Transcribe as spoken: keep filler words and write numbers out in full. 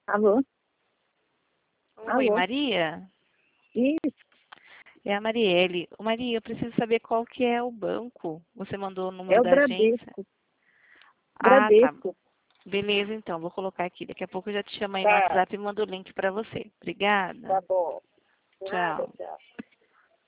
Alô? Oi, Alô? Maria? Isso, É a Marielle. Ô, Maria, eu preciso saber qual que é o banco. Você mandou o é número o da agência? Bradesco. Ah, tá. Bradesco. Beleza, então. Vou colocar aqui. Daqui a pouco eu já te chamo aí no Tá, WhatsApp e mando o link para você. Obrigada. tá bom. Nada, Tchau. tchau.